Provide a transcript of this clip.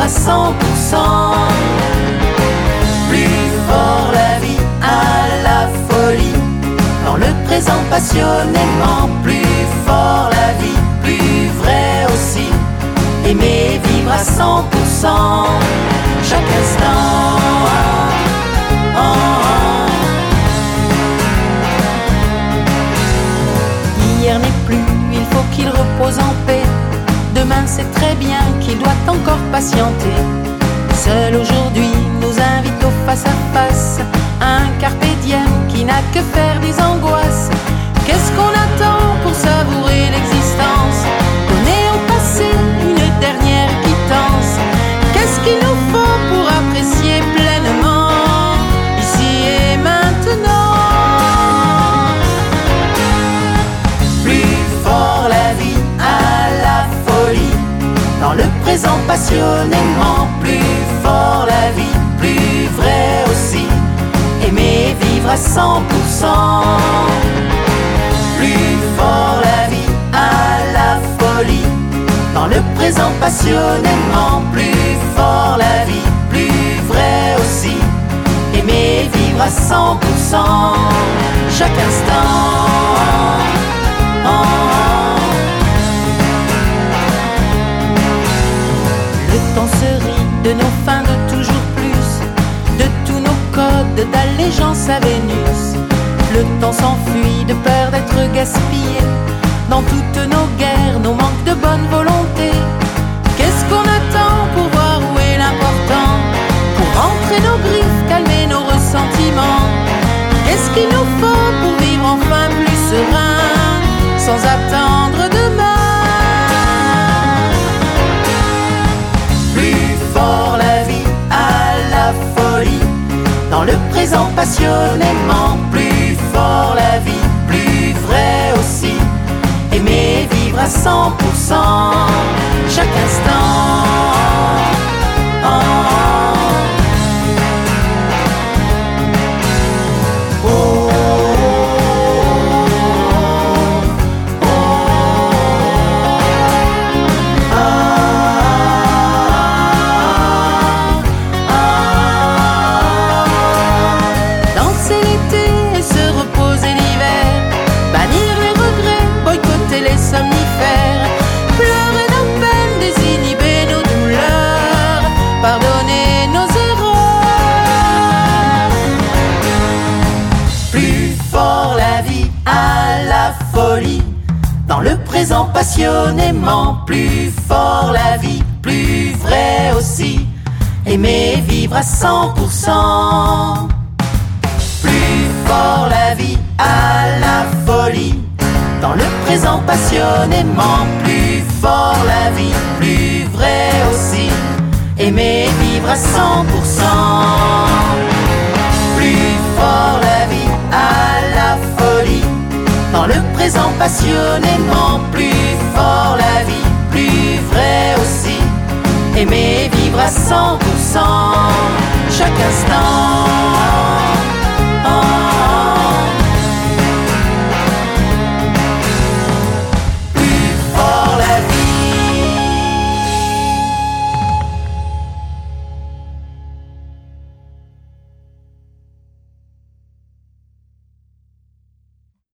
à 100%. Plus fort la vie à la folie, dans le présent passionnément. Plus fort la vie, plus vrai aussi, aimer vivre à 100%, chaque instant. Hier n'est plus, il faut qu'il repose en paix. Demain c'est très bien qu'il doit encore patienter. Seul aujourd'hui nous invite au face-à-face, un carpe diem qui n'a que faire des angoisses. Qu'est-ce qu'on attend pour savourer l'existence? Donner au passé une dernière quittance. Qu'est-ce qu'il nous faut pour apprécier pleinement ici et maintenant? Plus fort la vie à la folie, dans le présent passionnément. Plus fort la vie, plus vrai aussi, aimer vivre à 100%. Plus fort la vie à la folie, dans le présent passionnément. Plus fort la vie, plus vrai aussi, aimer vivre à 100%, chaque instant. Le temps se rit de nos fins de toujours plus, de tous nos codes d'allégeance à Vénus. Le temps s'enfuit de peur d'être gaspillé dans toutes nos guerres, nos manques de bonne volonté. Qu'est-ce qu'on attend pour voir où est l'important, pour rentrer nos griffes, calmer nos ressentiments? Qu'est-ce qu'il nous faut pour vivre enfin plus serein, sans attendre demain? Plus fort la vie à la folie, dans le présent passionnément. Plus fort la vie, plus vrai aussi, aimer vivre à 100%, chaque instant. Dans le présent passionnément. Plus fort la vie, plus vrai aussi, aimer vivre à 100%. Plus fort la vie à la folie, dans le présent passionnément. Plus fort la vie, plus vrai aussi, aimer vivre à 100%. Plus fort la vie à la folie, dans le présent passionnément. Plus fort la vie, plus vrai aussi, aimer vivre à 100%.